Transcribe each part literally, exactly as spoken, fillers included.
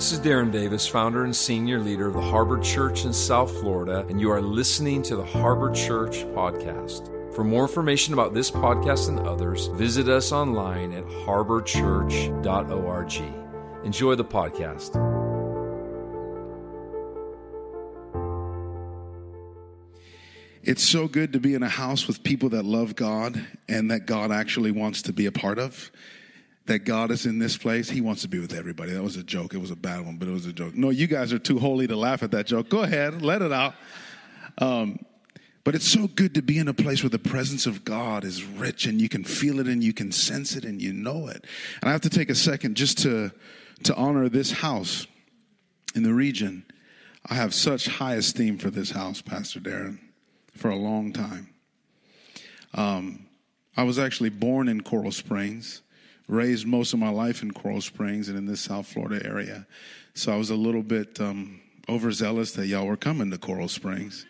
This is Darren Davis, founder and senior leader of the Harbor Church in South Florida, and you are listening to the Harbor Church podcast. For more information about this podcast and others, visit us online at harbor church dot org. Enjoy the podcast. It's so good to be in a house with people that love God and that God actually wants to be a part of. That God is in this place. He wants to be with everybody. That was a joke. It was a bad one, but it was a joke. No, you guys are too holy to laugh at that joke. Go ahead. Let it out. Um, but it's so good to be in a place where the presence of God is rich and you can feel it and you can sense it and you know it. And I have to take a second just to, to honor this house in the region. I have such high esteem for this house, Pastor Darren, for a long time. Um, I was actually born in Coral Springs. Raised most of my life in Coral Springs and in this South Florida area. So I was a little bit um, overzealous that y'all were coming to Coral Springs.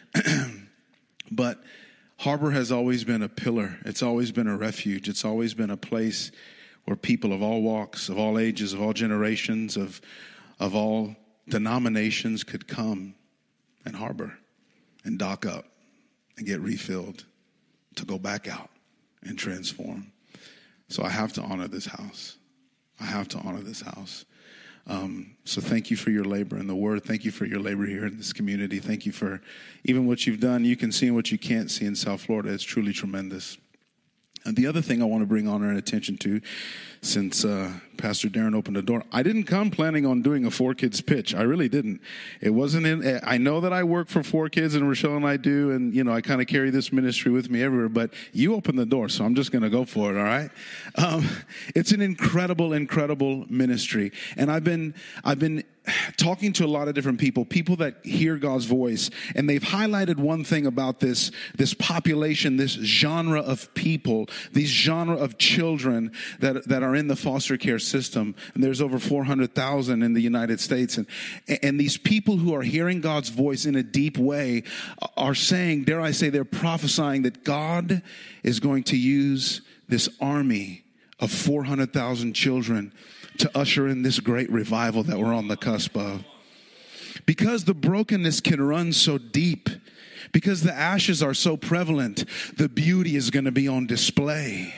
But Harbor has always been a pillar. It's always been a refuge. It's always been a place where people of all walks, of all ages, of all generations, of, of all denominations could come and harbor and dock up and get refilled to go back out and transform. So I have to honor this house. I have to honor this house. Um, so thank you for your labor in the word. Thank you for your labor here in this community. Thank you for even what you've done. You can see and what you can't see in South Florida. It's truly tremendous. And the other thing I want to bring honor and attention to, since uh, Pastor Darren opened the door, I didn't come planning on doing a Four Kids pitch. I really didn't. It wasn't in, I know that I work for Four Kids, and Rochelle and I do, and, you know, I kind of carry this ministry with me everywhere, but you opened the door, so I'm just going to go for it, all right? Um, it's an incredible, incredible ministry, and I've been, I've been talking to a lot of different people, people that hear God's voice, and they've highlighted one thing about this, this population, this genre of people, these genre of children that, that are in the foster care system. And there's over four hundred thousand in the United States. And, and these people who are hearing God's voice in a deep way are saying, dare I say, they're prophesying that God is going to use this army of four hundred thousand children to usher in this great revival that we're on the cusp of. Because the brokenness can run so deep, because the ashes are so prevalent, the beauty is going to be on display.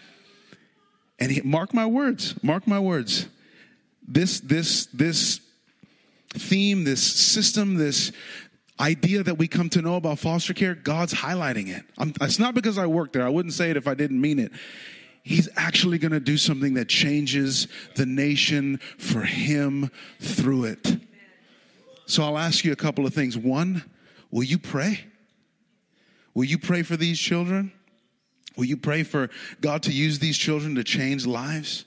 And he, mark my words, mark my words. This, this, this theme, this system, this idea that we come to know about foster care, God's highlighting it. I'm, it's not because I work there. I wouldn't say it if I didn't mean it. He's actually going to do something that changes the nation for him through it. So I'll ask you a couple of things. One, will you pray? Will you pray for these children? Will you pray for God to use these children to change lives?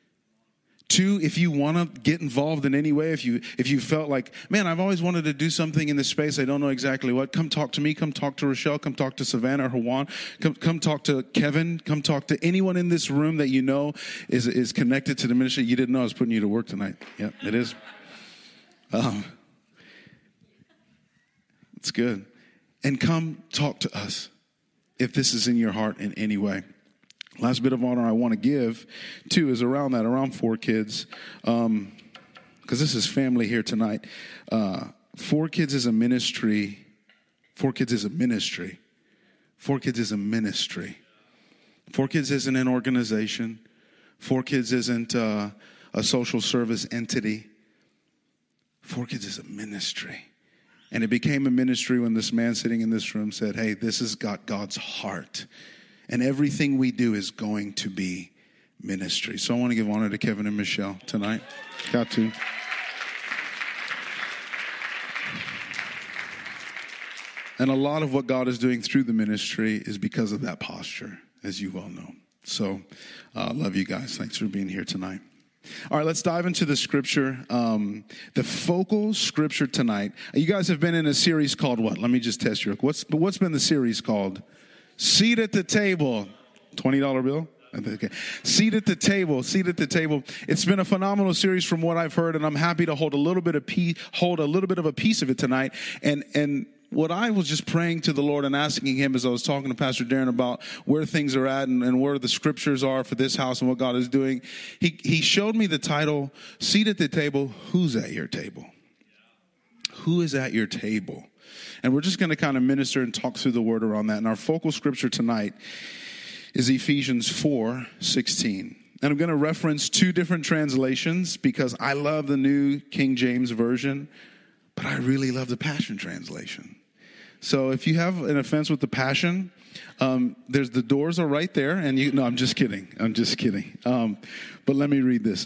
Two, if you want to get involved in any way, if you if you felt like, man, I've always wanted to do something in this space, I don't know exactly what, come talk to me, come talk to Rochelle, come talk to Savannah or Juan, come come talk to Kevin, come talk to anyone in this room that you know is is connected to the ministry. You didn't know I was putting you to work tonight. Yeah, it is. Um, it's good. And come talk to us if this is in your heart in any way. Last bit of honor I want to give, too, is around that, around Four Kids, because um, this is family here tonight. Uh, Four Kids is a ministry. Four Kids is a ministry. Four Kids is a ministry. Four Kids isn't an organization. Four Kids isn't uh, a social service entity. Four Kids is a ministry. And it became a ministry when this man sitting in this room said, hey, this has got God's heart. And everything we do is going to be ministry. So I want to give honor to Kevin and Michelle tonight. Got to. And a lot of what God is doing through the ministry is because of that posture, as you well know. So I uh, love you guys. Thanks for being here tonight. All right, let's dive into the scripture. Um, the focal scripture tonight. You guys have been in a series called what? Let me just test you. What's, what's been the series called? Seat at the table. twenty dollar bill? Okay. Seat at the table. Seat at the table. It's been a phenomenal series from what I've heard, and I'm happy to hold a little bit of piece, hold a little bit of a piece of it tonight. And and what I was just praying to the Lord and asking him as I was talking to Pastor Darren about where things are at and, and where the scriptures are for this house and what God is doing, he, he showed me the title, Seat at the Table, Who's at Your Table? Who is at your table? And we're just going to kind of minister and talk through the word around that. And our focal scripture tonight is Ephesians four sixteen. And I'm going to reference two different translations because I love the New King James Version, but I really love the Passion Translation. So if you have an offense with the Passion, um, there's the doors are right there. And you, no, I'm just kidding. I'm just kidding. Um, but let me read this.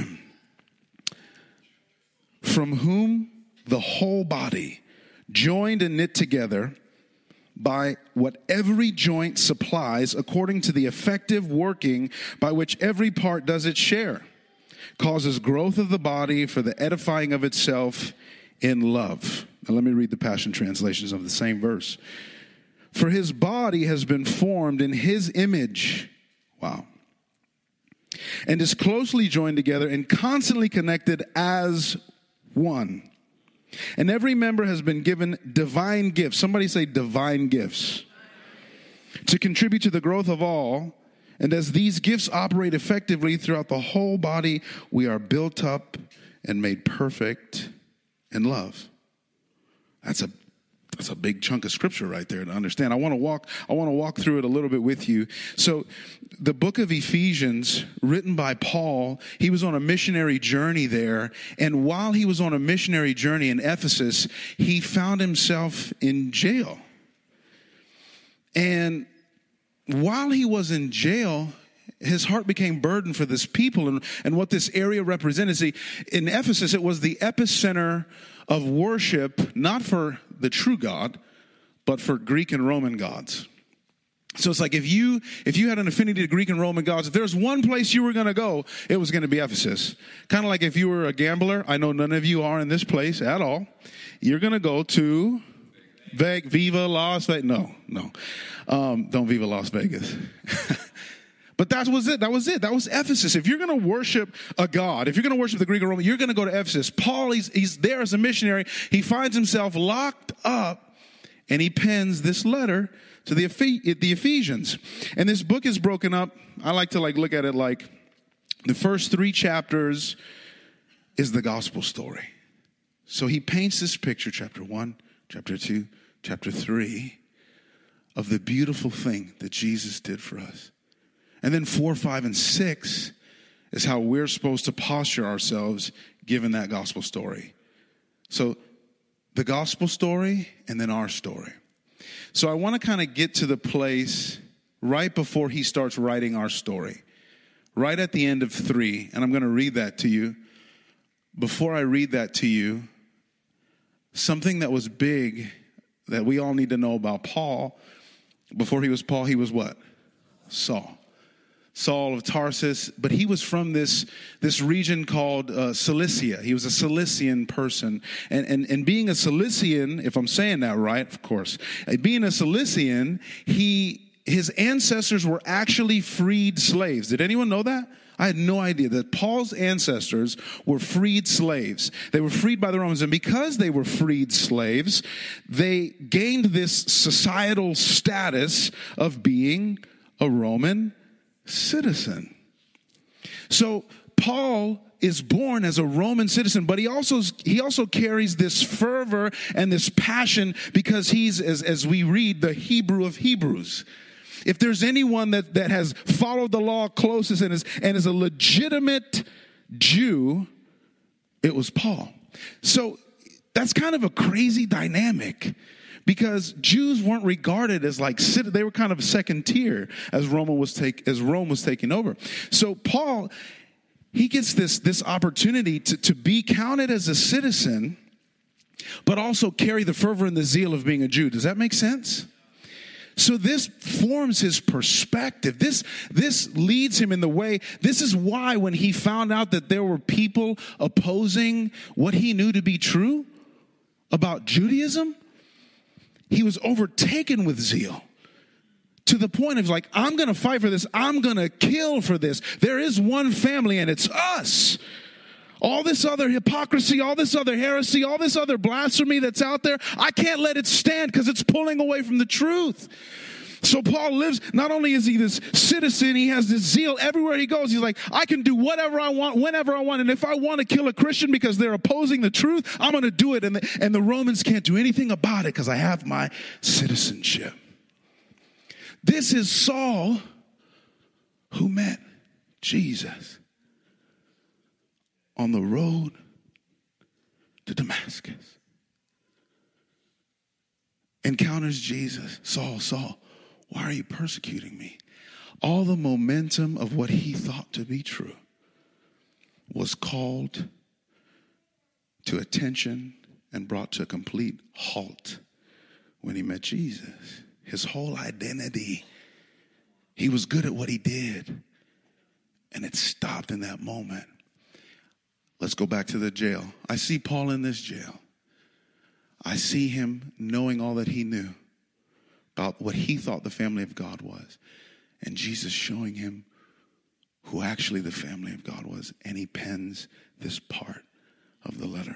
From whom the whole body, joined and knit together by what every joint supplies, according to the effective working by which every part does its share, causes growth of the body for the edifying of itself in love. Now let me read the Passion translations of the same verse. For his body has been formed in his image. Wow. And is closely joined together and constantly connected as one. And every member has been given divine gifts. Somebody say divine gifts. To contribute to the growth of all. And as these gifts operate effectively throughout the whole body, we are built up and made perfect in love. That's a That's a big chunk of scripture right there to understand. I want to walk, I want to walk through it a little bit with you. So the book of Ephesians, written by Paul, he was on a missionary journey there. And while he was on a missionary journey in Ephesus, he found himself in jail. And while he was in jail, his heart became burdened for this people and, and what this area represented. See, in Ephesus, it was the epicenter of worship, not for the true God, but for Greek and Roman gods. So it's like if you if you had an affinity to Greek and Roman gods, if there's one place you were going to go, it was going to be Ephesus. Kind of like if you were a gambler. I know none of you are in this place at all. You're going to go to Vegas, Viva Las Vegas. No, no. Um, don't Viva Las Vegas. But that was it. That was it. That was Ephesus. If you're going to worship a god, if you're going to worship the Greek or Roman, you're going to go to Ephesus. Paul, he's, he's there as a missionary. He finds himself locked up, and he pens this letter to the, the Ephesians. And this book is broken up. I like to like look at it like the first three chapters is the gospel story. So he paints this picture, chapter one, chapter two, chapter three, of the beautiful thing that Jesus did for us. And then four, five, and six is how we're supposed to posture ourselves given that gospel story. So the gospel story and then our story. So I want to kind of get to the place right before he starts writing our story. Right at the end of three. And I'm going to read that to you. Before I read that to you, something that was big that we all need to know about Paul. Before he was Paul, he was what? Saul. Saul of Tarsus, but he was from this, this region called uh, Cilicia. He was a Cilician person. And, and, and being a Cilician, if I'm saying that right, of course, uh, being a Cilician, he, his ancestors were actually freed slaves. Did anyone know that? I had no idea that Paul's ancestors were freed slaves. They were freed by the Romans. And because they were freed slaves, they gained this societal status of being a Roman citizen. So Paul is born as a Roman citizen, but he also he also carries this fervor and this passion because he's, as, as we read, the Hebrew of Hebrews. If there's anyone that, that has followed the law closest and is, and is a legitimate Jew, it was Paul. So that's kind of a crazy dynamic. Because Jews weren't regarded as like, they were kind of second tier as Rome was take as Rome was taking over. So Paul, he gets this, this opportunity to, to be counted as a citizen, but also carry the fervor and the zeal of being a Jew. Does that make sense? So this forms his perspective. This, this leads him in the way. This is why when he found out that there were people opposing what he knew to be true about Judaism, he was overtaken with zeal to the point of like, I'm going to fight for this. I'm going to kill for this. There is one family and it's us. All this other hypocrisy, all this other heresy, all this other blasphemy that's out there, I can't let it stand because it's pulling away from the truth. So Paul lives, not only is he this citizen, he has this zeal everywhere he goes. He's like, I can do whatever I want, whenever I want. And if I want to kill a Christian because they're opposing the truth, I'm going to do it. And the, and the Romans can't do anything about it because I have my citizenship. This is Saul who met Jesus on the road to Damascus. Encounters Jesus. Saul, Saul, why are you persecuting me? All the momentum of what he thought to be true was called to attention and brought to a complete halt when he met Jesus. His whole identity, he was good at what he did, and it stopped in that moment. Let's go back to the jail. I see Paul in this jail. I see him knowing all that he knew about what he thought the family of God was. And Jesus showing him who actually the family of God was. And he pens this part of the letter.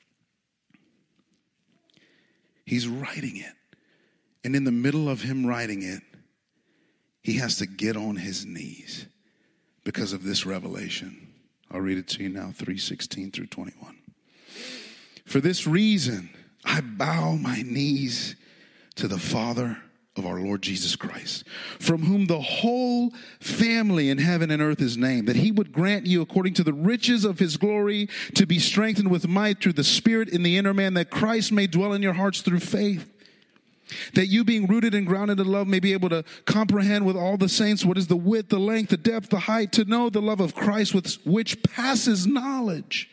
He's writing it. And in the middle of him writing it, he has to get on his knees because of this revelation. I'll read it to you now, three sixteen through twenty-one. For this reason, I bow my knees to the Father of our Lord Jesus Christ, from whom the whole family in heaven and earth is named, that he would grant you according to the riches of his glory to be strengthened with might through the Spirit in the inner man, that Christ may dwell in your hearts through faith, that you being rooted and grounded in love may be able to comprehend with all the saints what is the width, the length, the depth, the height, to know the love of Christ with which passes knowledge,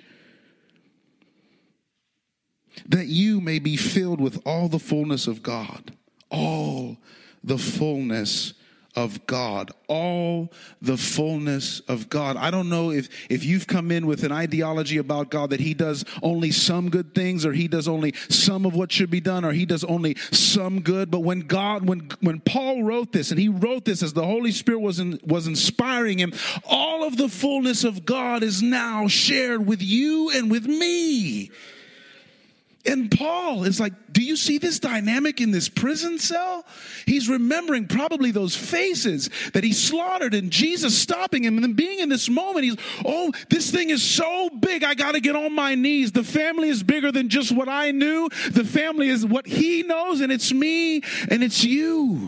that you may be filled with all the fullness of God. All the fullness of God. All the fullness of God. I don't know if, if you've come in with an ideology about God that he does only some good things, or he does only some of what should be done, or he does only some good. But when God, when, when Paul wrote this, and he wrote this as the Holy Spirit was, in, was inspiring him, all of the fullness of God is now shared with you and with me. And Paul is like, do you see this dynamic in this prison cell? He's remembering probably those faces that he slaughtered and Jesus stopping him, and then being in this moment, he's, oh, this thing is so big, I got to get on my knees. The family is bigger than just what I knew. The family is what he knows, and it's me and it's you.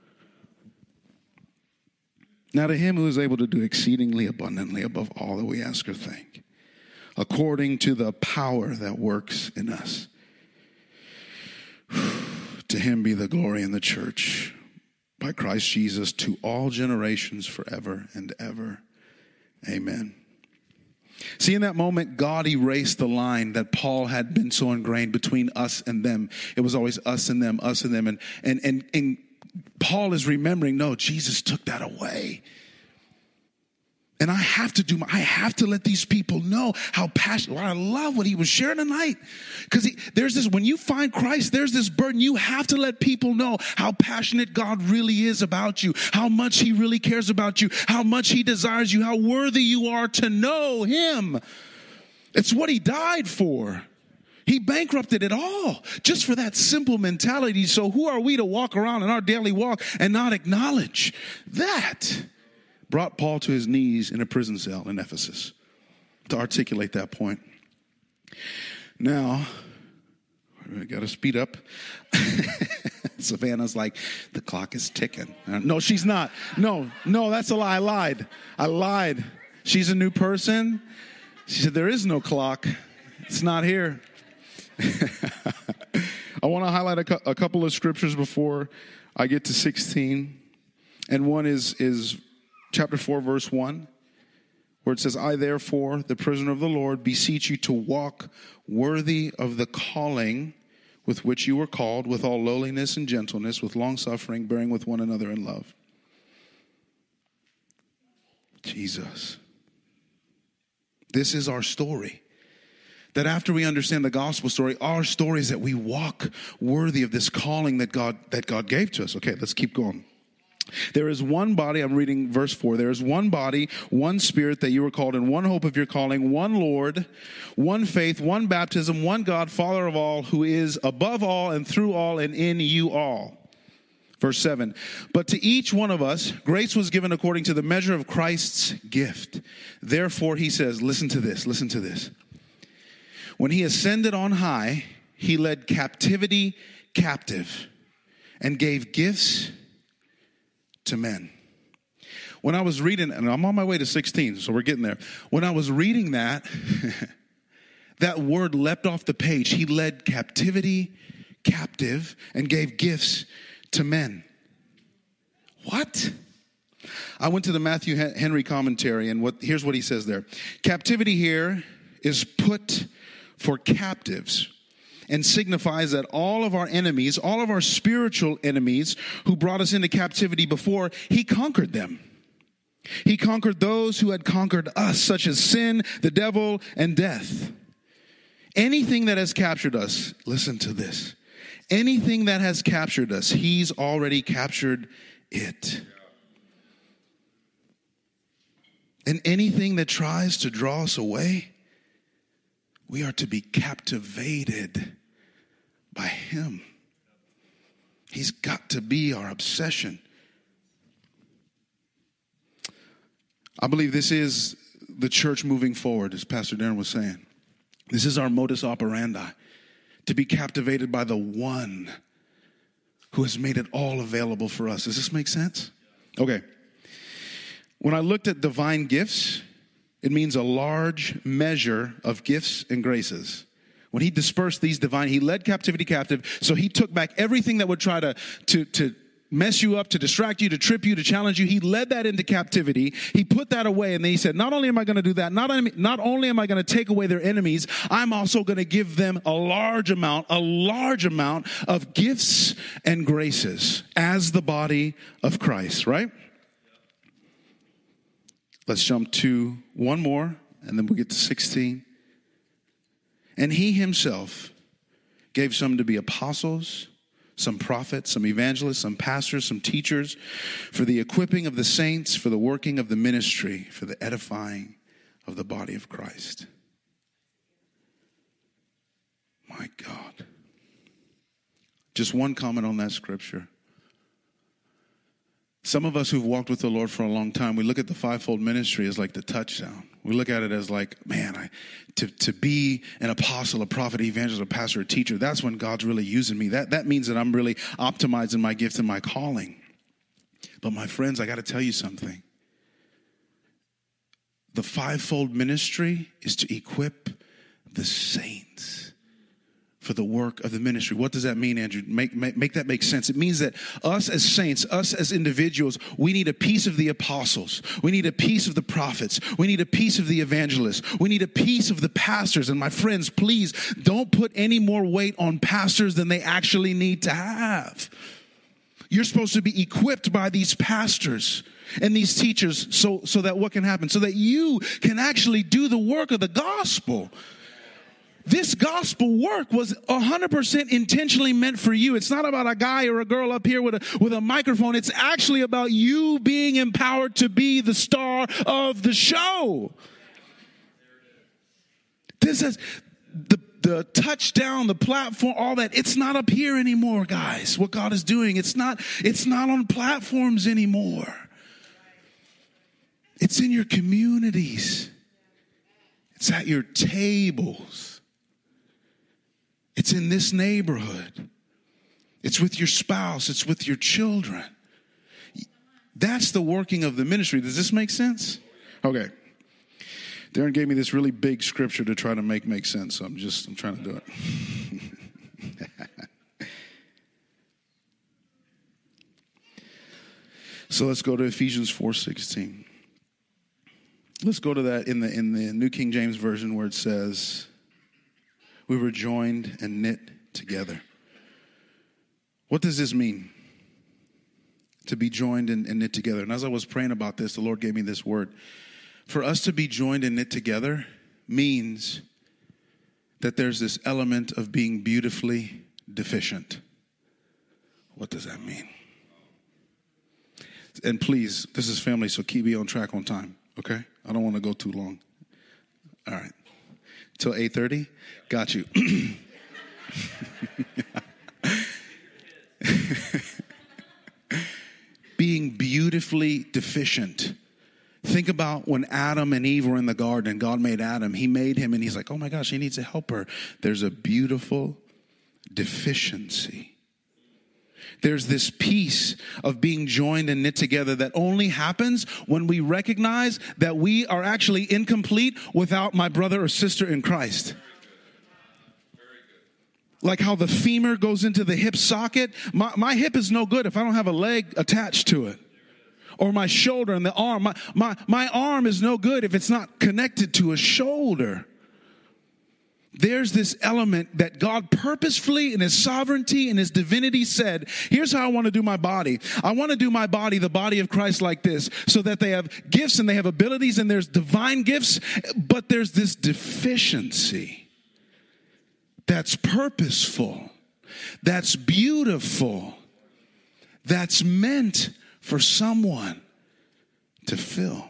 Now to him who is able to do exceedingly abundantly above all that we ask or think, according to the power that works in us. To him be the glory in the church by Christ Jesus to all generations forever and ever. Amen. See, in that moment, God erased the line that Paul had been so ingrained between us and them. It was always us and them, us and them. And, and, and, and Paul is remembering, no, Jesus took that away. And I have to do my, I have to let these people know how passionate. Well, I love what he was sharing tonight. Because there's this, when you find Christ, there's this burden. You have to let people know how passionate God really is about you, how much he really cares about you, how much he desires you, how worthy you are to know him. It's what he died for. He bankrupted it all just for that simple mentality. So who are we to walk around in our daily walk and not acknowledge that? Brought Paul to his knees in a prison cell in Ephesus to articulate that point. Now, we got to speed up. Savannah's like, the clock is ticking. No, she's not. No, no, that's a lie. I lied. I lied. She's a new person. She said, there is no clock. It's not here. I want to highlight a, cu- a couple of scriptures before I get to sixteen. And one is is chapter four, verse one, where it says, I therefore, the prisoner of the Lord, beseech you to walk worthy of the calling with which you were called, with all lowliness and gentleness, with long suffering, bearing with one another in love. Jesus. This is our story. That after we understand the gospel story, our story is that we walk worthy of this calling that God that God gave to us. Okay, let's keep going. There is one body, I'm reading verse four, there is one body, one spirit that you were called in, one hope of your calling, one Lord, one faith, one baptism, one God, Father of all, who is above all and through all and in you all. Verse seven, but to each one of us, grace was given according to the measure of Christ's gift. Therefore, he says, listen to this, listen to this. When he ascended on high, he led captivity captive and gave gifts to men. When I was reading, and I'm on my way to sixteen, so we're getting there. When I was reading that, that word leapt off the page. He led captivity captive and gave gifts to men. What? I went to the Matthew Henry commentary, and what here's what he says there. Captivity here is put for captives, and signifies that all of our enemies, all of our spiritual enemies who brought us into captivity before, he conquered them. He conquered those who had conquered us, such as sin, the devil, and death. Anything that has captured us, listen to this. Anything that has captured us, he's already captured it. And anything that tries to draw us away, we are to be captivated by him. He's got to be our obsession. I believe this is the church moving forward, as Pastor Darren was saying. This is our modus operandi, to be captivated by the one who has made it all available for us. Does this make sense? Okay. When I looked at divine gifts, it means a large measure of gifts and graces. When he dispersed these divine, he led captivity captive. So he took back everything that would try to, to, to mess you up, to distract you, to trip you, to challenge you. He led that into captivity. He put that away. And then he said, not only am I going to do that, not only, not only am I going to take away their enemies, I'm also going to give them a large amount, a large amount of gifts and graces as the body of Christ, right? Let's jump to one more, and then we'll get to sixteen. And he himself gave some to be apostles, some prophets, some evangelists, some pastors, some teachers, for the equipping of the saints, for the working of the ministry, for the edifying of the body of Christ. My God. Just one comment on that scripture. Some of us who've walked with the Lord for a long time, we look at the fivefold ministry as like the touchdown. We look at it as like, man, I, to, to be an apostle, a prophet, evangelist, a pastor, a teacher, that's when God's really using me. That, that means that I'm really optimizing my gift and my calling. But my friends, I got to tell you something. The fivefold ministry is to equip the saints for the work of the ministry. What does that mean, Andrew? Make, make, make that make sense. It means that us as saints, us as individuals, we need a piece of the apostles. We need a piece of the prophets. We need a piece of the evangelists. We need a piece of the pastors. And my friends, please don't put any more weight on pastors than they actually need to have. You're supposed to be equipped by these pastors and these teachers so, so that what can happen? So that you can actually do the work of the gospel. This gospel work was one hundred percent intentionally meant for you. It's not about a guy or a girl up here with a, with a microphone. It's actually about you being empowered to be the star of the show. This is the, the touchdown, the platform, all that. It's not up here anymore, guys. What God is doing, it's not, it's not on platforms anymore. It's in your communities. It's at your tables. It's in this neighborhood. It's with your spouse. It's with your children. That's the working of the ministry. Does this make sense? Okay. Darren gave me this really big scripture to try to make make sense. So I'm just, I'm trying to do it. So let's go to Ephesians four sixteen. Let's go to that in the in the New King James Version where it says, we were joined and knit together. What does this mean? To be joined and, and knit together. And as I was praying about this, the Lord gave me this word. For us to be joined and knit together means that there's this element of being beautifully deficient. What does that mean? And please, this is family, so keep me on track on time, okay? I don't want to go too long. All right. Till eight thirty? Got you. Being beautifully deficient. Think about when Adam and Eve were in the garden and God made Adam. He made him and he's like, oh my gosh, he needs a helper. There's a beautiful deficiency. There's this piece of being joined and knit together that only happens when we recognize that we are actually incomplete without my brother or sister in Christ. Like how the femur goes into the hip socket. My, my hip is no good if I don't have a leg attached to it. Or my shoulder and the arm. My, my, my arm is no good if it's not connected to a shoulder. There's this element that God purposefully in his sovereignty and his divinity said, here's how I want to do my body. I want to do my body, the body of Christ, like this, so that they have gifts and they have abilities and there's divine gifts, but there's this deficiency that's purposeful, that's beautiful, that's meant for someone to fill.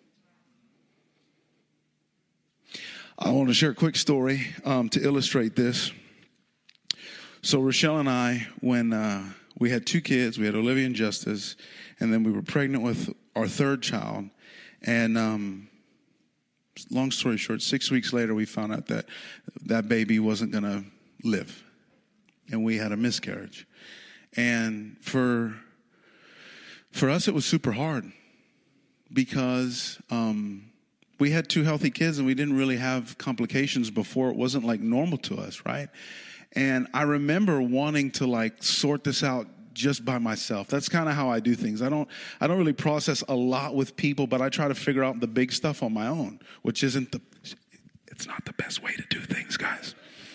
I want to share a quick story um, to illustrate this. So Rochelle and I, when uh, we had two kids, we had Olivia and Justice, and then we were pregnant with our third child. And um, long story short, six weeks later, we found out that that baby wasn't going to live. And we had a miscarriage. And for for us, it was super hard because um, we had two healthy kids and we didn't really have complications before. It wasn't like normal to us, right? And I remember wanting to like sort this out just by myself. That's kind of how I do things. I don't I don't really process a lot with people, but I try to figure out the big stuff on my own, which isn't the it's not the best way to do things, guys.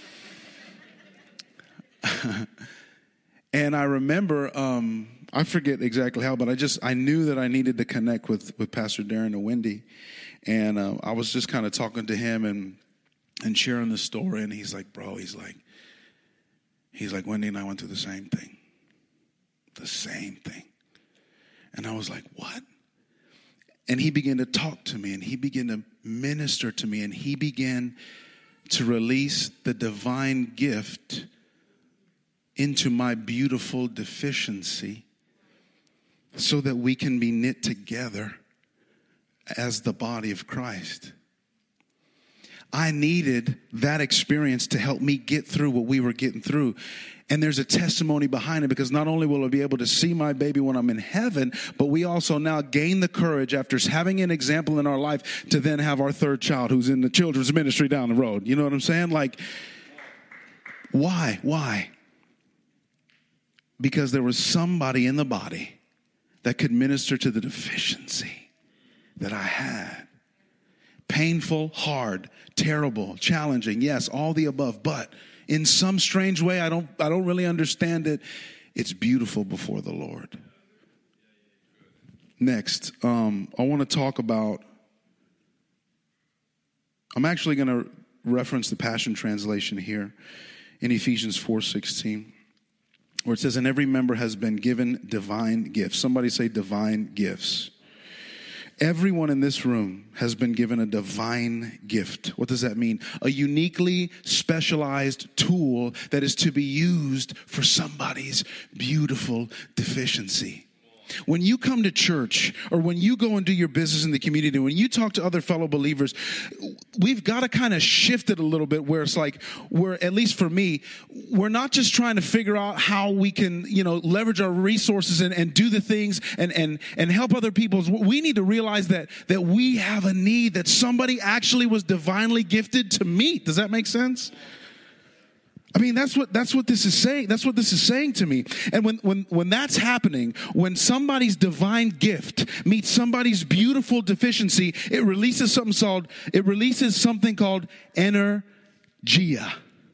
And I remember um, I forget exactly how, but I just I knew that I needed to connect with with Pastor Darren and Wendy, and uh, I was just kind of talking to him and and sharing the story, and he's like, bro, he's like, he's like, Wendy and I went through the same thing. The same thing. And I was like, what? And he began to talk to me and he began to minister to me and he began to release the divine gift into my beautiful deficiency so that we can be knit together as the body of Christ. I needed that experience to help me get through what we were getting through. And there's a testimony behind it because not only will I be able to see my baby when I'm in heaven, but we also now gain the courage after having an example in our life to then have our third child who's in the children's ministry down the road. You know what I'm saying? Like, why? Why? Because there was somebody in the body that could minister to the deficiency that I had. Painful, hard, terrible, challenging. Yes, all the above. But in some strange way, I don't I don't really understand it. It's beautiful before the Lord. Next, um, I want to talk about, I'm actually going to reference the Passion Translation here in Ephesians four sixteen, where it says, and every member has been given divine gifts. Somebody say divine gifts. Everyone in this room has been given a divine gift. What does that mean? A uniquely specialized tool that is to be used for somebody's beautiful deficiency. When you come to church or when you go and do your business in the community, when you talk to other fellow believers, we've got to kind of shift it a little bit where it's like, we're, at least for me, we're not just trying to figure out how we can, you know, leverage our resources and, and do the things and, and, and help other people. We need to realize that, that we have a need that somebody actually was divinely gifted to meet. Does that make sense? I mean, that's what that's what this is saying. That's what this is saying to me. And when when when that's happening, when somebody's divine gift meets somebody's beautiful deficiency, it releases something called it releases something called energia.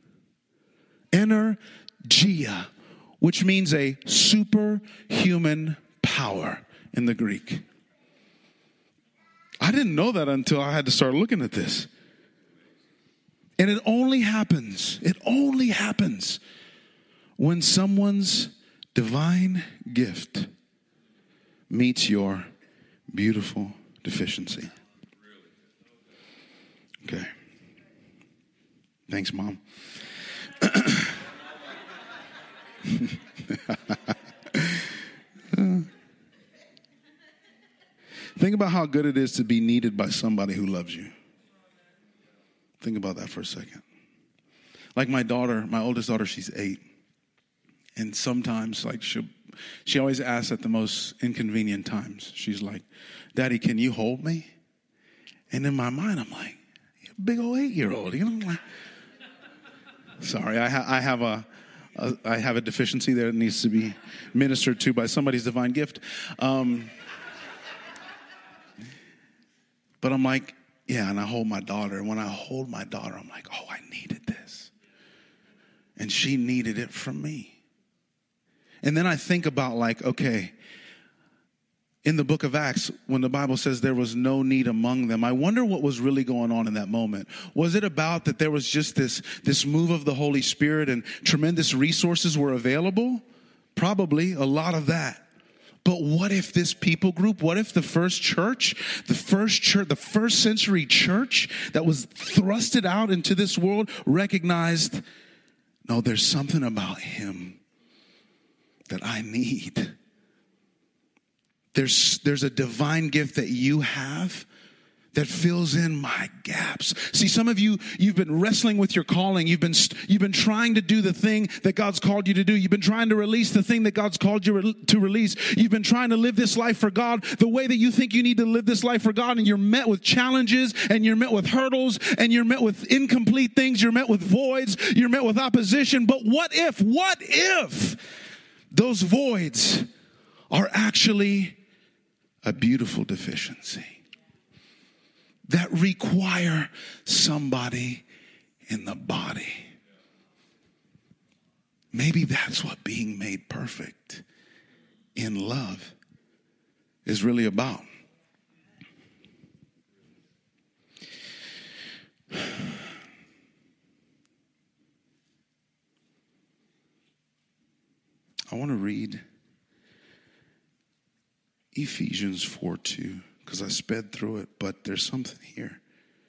Energia, which means a superhuman power in the Greek. I didn't know that until I had to start looking at this. And it only happens, it only happens when someone's divine gift meets your beautiful deficiency. Okay. Thanks, Mom. Think about how good it is to be needed by somebody who loves you. Think about that for a second. Like my daughter, my oldest daughter, she's eight. And sometimes, like, she she always asks at the most inconvenient times. She's like, Daddy, can you hold me? And in my mind, I'm like, you're a big old eight-year-old. You know, like, sorry, I, ha- I have a, a I have a deficiency there that needs to be ministered to by somebody's divine gift. Um, but I'm like, yeah, and I hold my daughter. And when I hold my daughter, I'm like, oh, I needed this. And she needed it from me. And then I think about, like, okay, in the book of Acts, when the Bible says there was no need among them, I wonder what was really going on in that moment. Was it about that there was just this, this move of the Holy Spirit and tremendous resources were available? Probably a lot of that. But what if this people group, what if the first church, the first church, the first century church that was thrusted out into this world recognized, no, there's something about him that I need. There's, there's a divine gift that you have that fills in my gaps. See, some of you, you've been wrestling with your calling. You've been, you've been trying to do the thing that God's called you to do. You've been trying to release the thing that God's called you re- to release. You've been trying to live this life for God the way that you think you need to live this life for God. And you're met with challenges, and you're met with hurdles, and you're met with incomplete things. You're met with voids. You're met with opposition. But what if, what if those voids are actually a beautiful deficiency that require somebody in the body? Maybe that's what being made perfect in love is really about. I want to read Ephesians four two. Because I sped through it, but there's something here.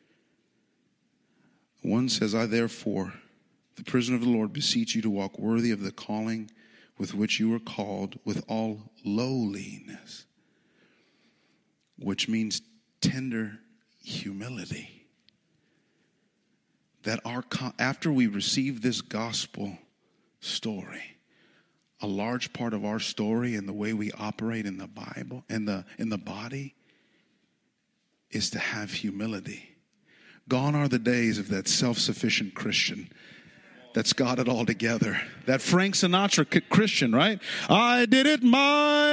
One says, I therefore, the prisoner of the Lord, beseech you to walk worthy of the calling with which you were called, with all lowliness, which means tender humility. That our after we receive this gospel story, a large part of our story and the way we operate in the Bible, in the in the body, is to have humility. Gone are the days of that self-sufficient Christian that's got it all together. That Frank Sinatra Christian, right? I did it my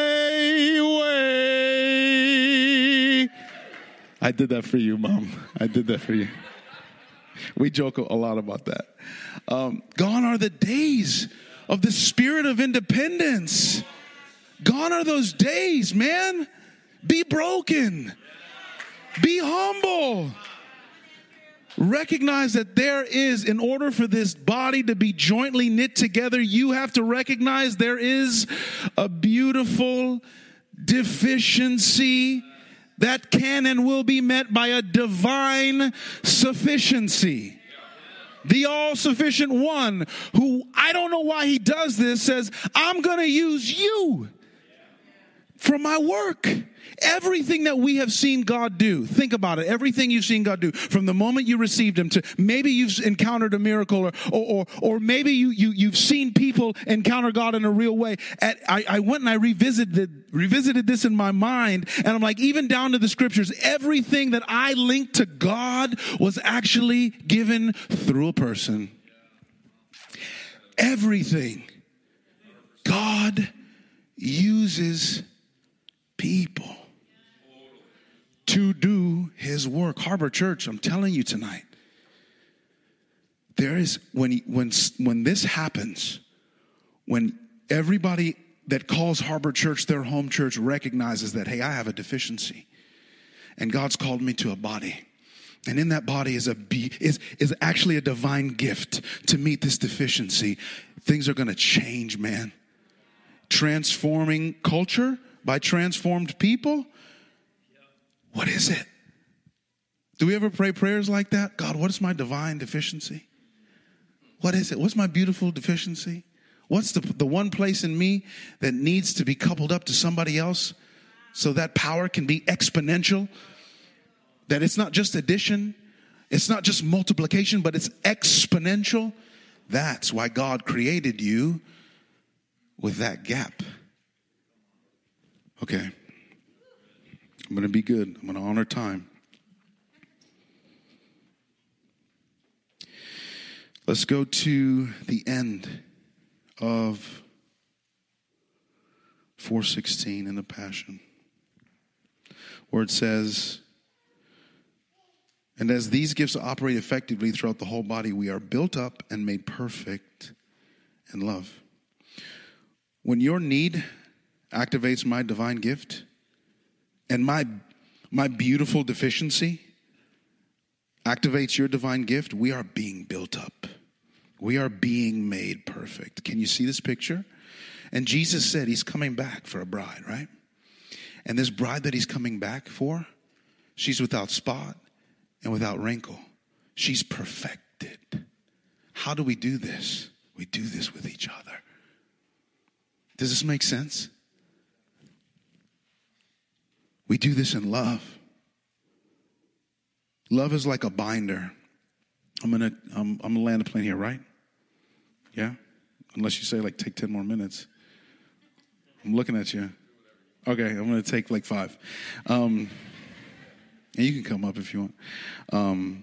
way. I did that for you, Mom. I did that for you. We joke a lot about that. Um, gone are the days of the spirit of independence. Gone are those days, man. Be broken. Be humble. Recognize that there is, in order for this body to be jointly knit together, you have to recognize there is a beautiful deficiency that can and will be met by a divine sufficiency. The all-sufficient one who, I don't know why he does this, says, I'm going to use you for my work. Everything that we have seen God do, think about it. Everything you've seen God do from the moment you received him to maybe you've encountered a miracle or or or, or maybe you, you, you've seen people encounter God in a real way. At, I, I went and I revisited, revisited this in my mind, and I'm like, even down to the scriptures, everything that I linked to God was actually given through a person. Everything. God uses people to do his work. Harbor Church, I'm telling you tonight, there is, when, when, when this happens, when everybody that calls Harbor Church their home church recognizes that, hey, I have a deficiency, and God's called me to a body, and in that body is a is is actually a divine gift to meet this deficiency, things are going to change, man. Transforming culture by transformed people? What is it? Do we ever pray prayers like that? God, what is my divine deficiency? What is it? What's my beautiful deficiency? What's the, the one place in me that needs to be coupled up to somebody else so that power can be exponential? That it's not just addition, it's not just multiplication, but it's exponential. That's why God created you with that gap. Okay. I'm going to be good. I'm going to honor time. Let's go to the end of four sixteen in the Passion, where it says, and as these gifts operate effectively throughout the whole body, we are built up and made perfect in love. When your need activates my divine gift and my, my beautiful deficiency activates your divine gift, we are being built up. We are being made perfect. Can you see this picture? And Jesus said he's coming back for a bride, right? And this bride that he's coming back for, she's without spot and without wrinkle. She's perfected. How do we do this? We do this with each other. Does this make sense? We do this in love. Love is like a binder. I'm gonna I'm, I'm gonna land the plane here, right? Yeah? Unless you say like take ten more minutes. I'm looking at you. Okay, I'm gonna take like five. Um, and you can come up if you want. Um,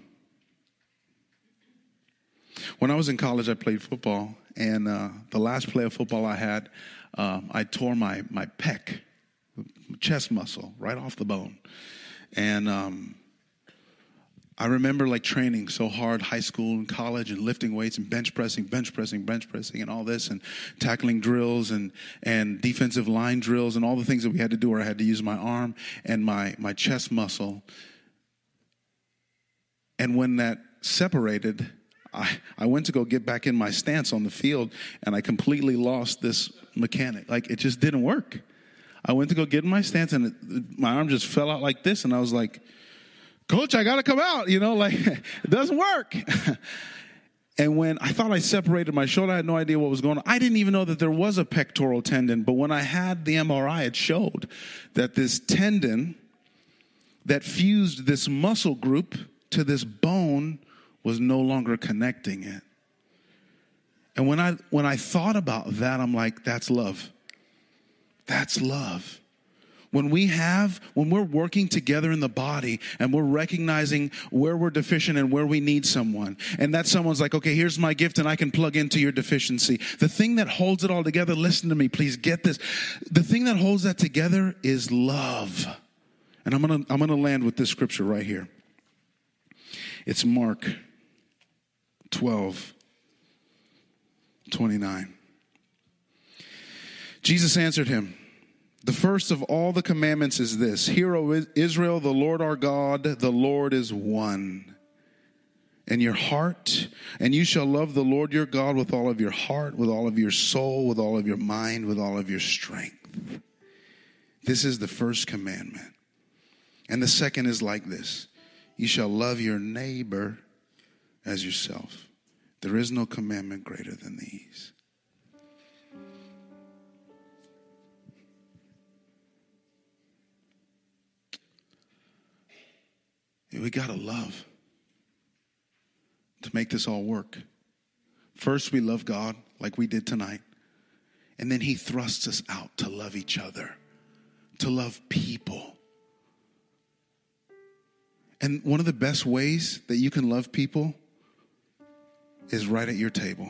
when I was in college, I played football, and uh, the last play of football I had, um, I tore my my pec, chest muscle, right off the bone, and um, I remember like training so hard, high school and college, and lifting weights and bench pressing, bench pressing, bench pressing, and all this, and tackling drills and and defensive line drills and all the things that we had to do where I had to use my arm and my my chest muscle. And when that separated, I, I went to go get back in my stance on the field, and I completely lost this mechanic. Like, it just didn't work. I went to go get in my stance, and it, my arm just fell out like this, and I was like, Coach, I got to come out, you know, like, it doesn't work. And when I thought I separated my shoulder, I had no idea what was going on. I didn't even know that there was a pectoral tendon, but when I had the M R I, it showed that this tendon that fused this muscle group to this bone was no longer connecting it. And when I when I thought about that, I'm like, that's love. That's love. When we have, when we're working together in the body and we're recognizing where we're deficient and where we need someone, and that someone's like, okay, here's my gift and I can plug into your deficiency. The thing that holds it all together, listen to me, please get this. The thing that holds that together is love. And I'm gonna I'm gonna land with this scripture right here. It's Mark twelve twenty-nine. Jesus answered him, the first of all the commandments is this: Hear, O Israel, the Lord our God, the Lord is one. In your heart, and you shall love the Lord your God with all of your heart, with all of your soul, with all of your mind, with all of your strength. This is the first commandment. And the second is like this: you shall love your neighbor as yourself. There is no commandment greater than these. We got to love to make this all work. First, we love God like we did tonight. And then he thrusts us out to love each other, to love people. And one of the best ways that you can love people is right at your table.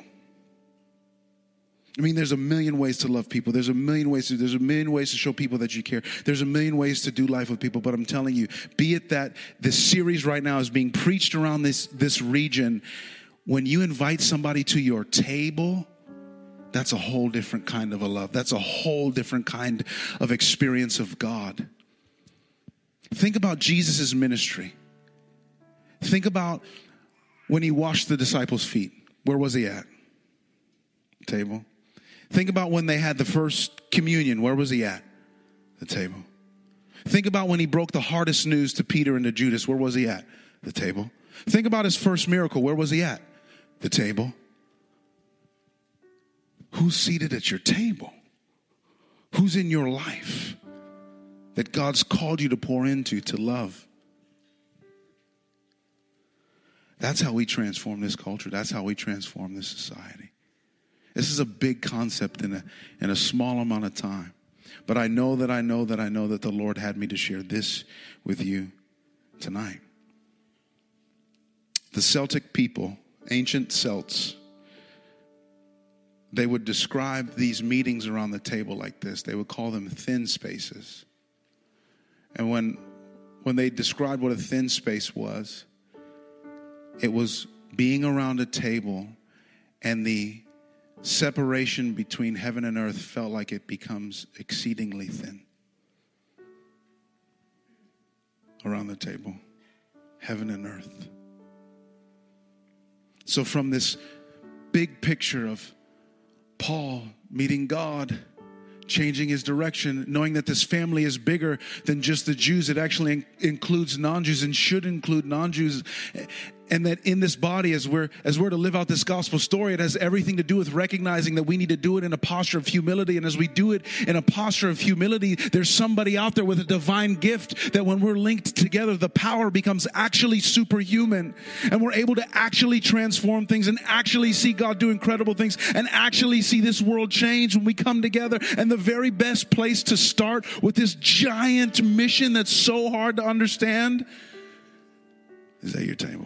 I mean, there's a million ways to love people. There's a million ways to, there's a million ways to show people that you care. There's a million ways to do life with people. But I'm telling you, be it that this series right now is being preached around this, this region, when you invite somebody to your table, that's a whole different kind of a love. That's a whole different kind of experience of God. Think about Jesus' ministry. Think about when he washed the disciples' feet. Where was he at? Table. Think about when they had the first communion. Where was he at? The table. Think about when he broke the hardest news to Peter and to Judas. Where was he at? The table. Think about his first miracle. Where was he at? The table. Who's seated at your table? Who's in your life that God's called you to pour into, to love? That's how we transform this culture. That's how we transform this society. This is a big concept in a, in a small amount of time. But I know that I know that I know that the Lord had me to share this with you tonight. The Celtic people, ancient Celts, they would describe these meetings around the table like this. They would call them thin spaces. And when, when they described what a thin space was, it was being around a table and the separation between heaven and earth felt like it becomes exceedingly thin. Around the table, heaven and earth. So from this big picture of Paul meeting God, changing his direction, knowing that this family is bigger than just the Jews, it actually in- includes non-Jews and should include non-Jews. And that in this body, as we're as we're to live out this gospel story, it has everything to do with recognizing that we need to do it in a posture of humility. And as we do it in a posture of humility, there's somebody out there with a divine gift that when we're linked together, the power becomes actually superhuman. And we're able to actually transform things and actually see God do incredible things and actually see this world change when we come together. And the very best place to start with this giant mission that's so hard to understand is at your table.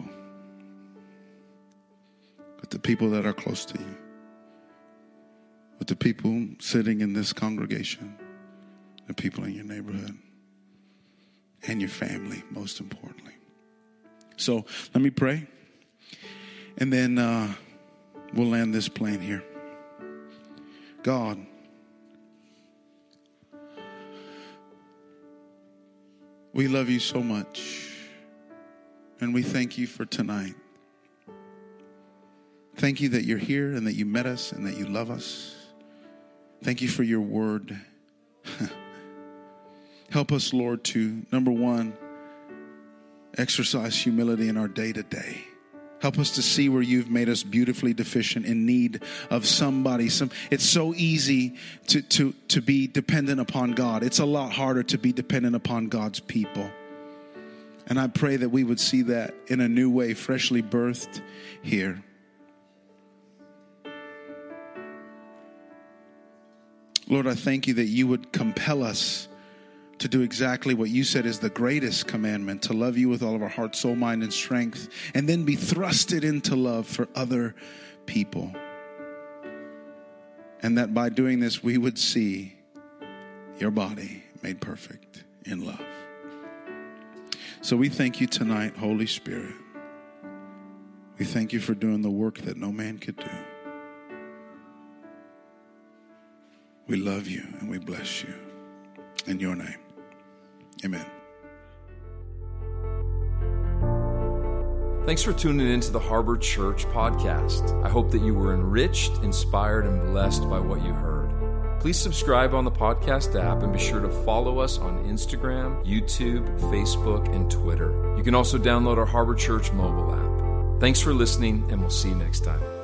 With the people that are close to you. With the people sitting in this congregation. The people in your neighborhood. And your family, most importantly. So let me pray. And then uh, we'll land this plane here. God, we love you so much. And we thank you for tonight. Thank you that you're here and that you met us and that you love us. Thank you for your word. Help us, Lord, to, number one, exercise humility in our day-to-day. Help us to see where you've made us beautifully deficient, in need of somebody. Some, it's so easy to, to, to be dependent upon God. It's a lot harder to be dependent upon God's people. And I pray that we would see that in a new way, freshly birthed here. Lord, I thank you that you would compel us to do exactly what you said is the greatest commandment, to love you with all of our heart, soul, mind, and strength, and then be thrusted into love for other people. And that by doing this, we would see your body made perfect in love. So we thank you tonight, Holy Spirit. We thank you for doing the work that no man could do. We love you and we bless you. In your name, amen. Thanks for tuning into the Harbor Church podcast. I hope that you were enriched, inspired, and blessed by what you heard. Please subscribe on the podcast app and be sure to follow us on Instagram, YouTube, Facebook, and Twitter. You can also download our Harbor Church mobile app. Thanks for listening, and we'll see you next time.